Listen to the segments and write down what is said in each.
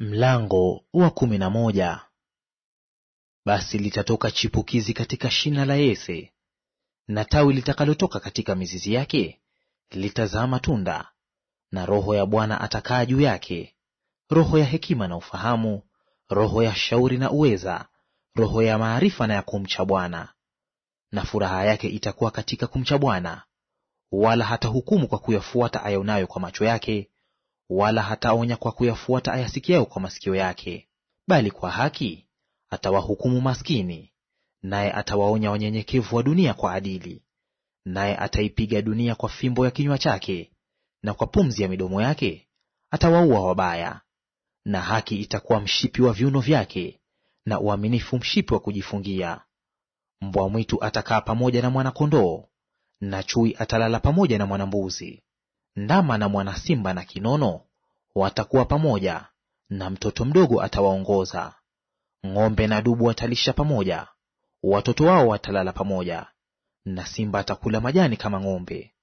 Mlango wa 11. Basi litatoka chipukizi katika shina la Yese, na tawi litakalotoka katika mizizi yake litazaa matunda, na Roho ya Bwana atakaa juu yake, roho ya hekima na ufahamu, roho ya shauri na uweza, roho ya maarifa na ya kumcha Bwana. Na furaha yake itakuwa katika kumcha Bwana, wala hatahukumu kwa kuyafuata ayaonayo kwa macho yake, wala hataonya kwa kuyafuata ayasikiayo kwa masikio yake. Bali kwa haki atawahukumu maskini, naye atawaonya wanyenyekevu wa dunia kwa adili. Naye ataipiga dunia kwa fimbo ya kinywa chake, na kwa pumzi ya midomo yake atawaua wabaya. Na haki itakuwa mshipi wa viuno vyake, na uaminifu mshipi wa kujifungia. Mbwa mwitu atakaa pamoja na mwana-kondoo, na chui atalala pamoja na mwana-mbuzi. Ndama na mwana simba na kinono watakuwa pamoja, na mtoto mdogo atawaongoza. Ng'ombe na dubu watalisha pamoja, watoto wao watalala pamoja, na simba atakula majani kama ng'ombe.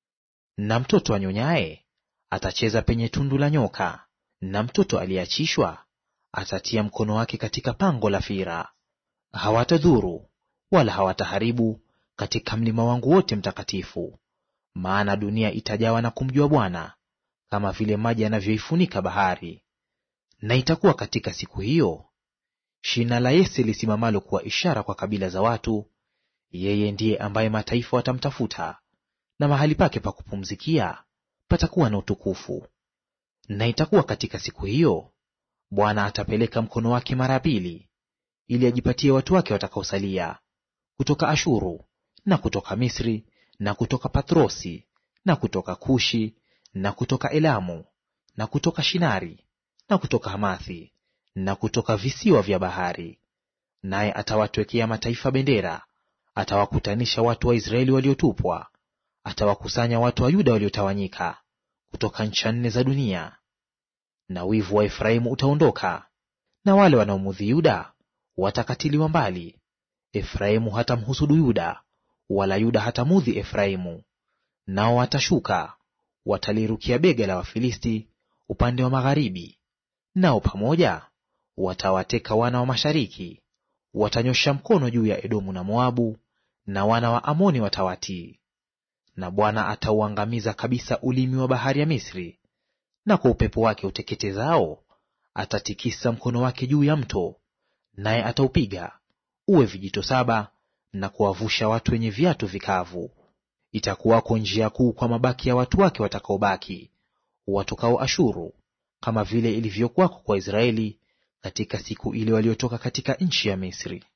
Na mtoto anyonyaye atacheza penye tundu la nyoka, na mtoto aliyeachishwa atatia mkono wake katika pango la fira. Hawatadhuru wala hawataharibu katika mlima wangu wote mtakatifu, maana dunia itajawa na kumjua Bwana, kama vile maji yanavyoifunika bahari. Na itakuwa katika siku hiyo, shina la Yese lisimamalo kuwa ishara kwa kabila za watu, yeye ndiye ambaye mataifa watamtafuta, na mahali pake pa kupumzikia patakuwa na utukufu. Na itakuwa katika siku hiyo, Bwana atapeleka mkono wake mara pili, ili ajipatie watu wake watakaosalia kutoka Ashuru, na kutoka Misri, na kutoka Patrosi, na kutoka Kushi, na kutoka Elamu, na kutoka Shinari, na kutoka Hamathi, na kutoka visiwa vya bahari. Naye atawatwekea mataifa bendera, atawakutanisha watu wa Israeli waliotupwa, atawakusanya watu wa Yuda waliotawanyika kutoka ncha nne za dunia. Na wivu wa Efraimu utaondoka, na wale wanaomudhi Yuda watakatiliwa mbali. Efraimu hatamhusudu Yuda, wala Yuda hatamudhi Efraimu. Nao watashuka, watalirukia bega la Wafilisti upande wa magharibi, nao pamoja watawateka wana wa mashariki. Watanyosha mkono juu ya Edomu na Moabu, na wana wa Amoni watawatii. Na Bwana atauangamiza kabisa ulimi wa bahari ya Misri, na kwa upepo wake uteketezao atatikisa mkono wake juu ya mto, naye ataupiga uwe vijito 7, na kuwavusha watu wenye viatu vikavu. Itakuwako njia kuu kwa mabaki ya watu wake watakaobaki, watokao Ashuru, kama vile ilivyokuwako kwa Israeli katika siku ile waliotoka katika nchi ya Misri.